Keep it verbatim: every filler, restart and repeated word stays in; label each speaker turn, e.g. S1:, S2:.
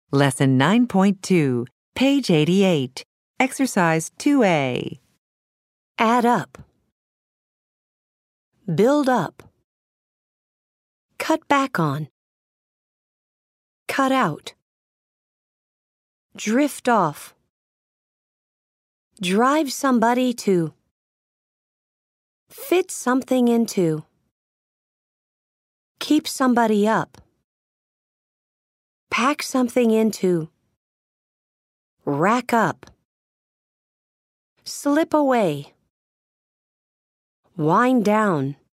S1: Lesson nine point two, page eighty-eight, Exercise two A.
S2: Add up. Build up. Cut back on. Cut out. Drift off. Drive somebody to. Fit something into. Keep somebody up. Pack something into. Rack up. Slip away. Wind down.